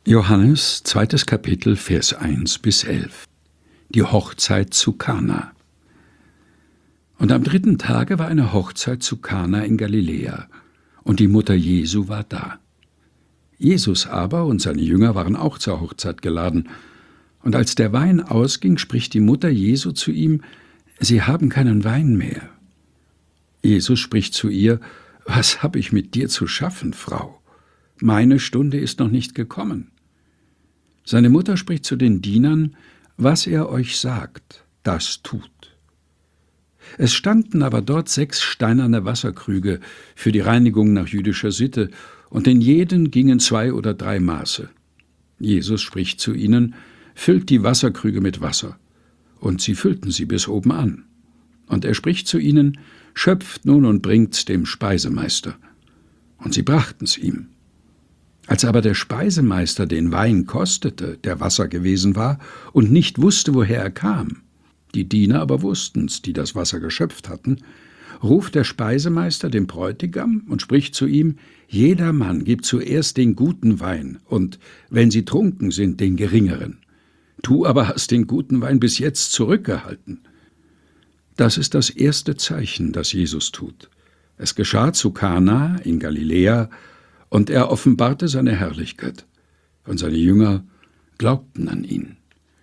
Johannes, 2. Kapitel, Vers 1-11. Die Hochzeit zu Kana. Und am 3. Tage war eine Hochzeit zu Kana in Galiläa, und die Mutter Jesu war da. Jesus aber und seine Jünger waren auch zur Hochzeit geladen. Und als der Wein ausging, spricht die Mutter Jesu zu ihm: Sie haben keinen Wein mehr. Jesus spricht zu ihr: Was habe ich mit dir zu schaffen, Frau? Meine Stunde ist noch nicht gekommen. Seine Mutter spricht zu den Dienern: Was er euch sagt, das tut. Es standen aber dort 6 steinerne Wasserkrüge für die Reinigung nach jüdischer Sitte, und in jeden gingen 2 oder 3 Maße. Jesus spricht zu ihnen: Füllt die Wasserkrüge mit Wasser. Und sie füllten sie bis oben an. Und er spricht zu ihnen: Schöpft nun und bringt's dem Speisemeister. Und sie brachten's ihm. Als aber der Speisemeister den Wein kostete, der Wasser gewesen war, und nicht wusste, woher er kam, die Diener aber wussten's, die das Wasser geschöpft hatten, ruft der Speisemeister den Bräutigam und spricht zu ihm: Jeder Mann gibt zuerst den guten Wein und, wenn sie trunken sind, den geringeren. Du aber hast den guten Wein bis jetzt zurückgehalten. Das ist das erste Zeichen, das Jesus tut. Es geschah zu Kana in Galiläa, und er offenbarte seine Herrlichkeit. Und seine Jünger glaubten an ihn.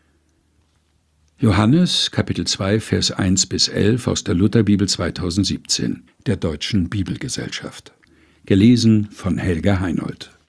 Johannes, Kapitel 2, Vers 1-11 aus der Lutherbibel 2017, der Deutschen Bibelgesellschaft. Gelesen von Helga Heinold.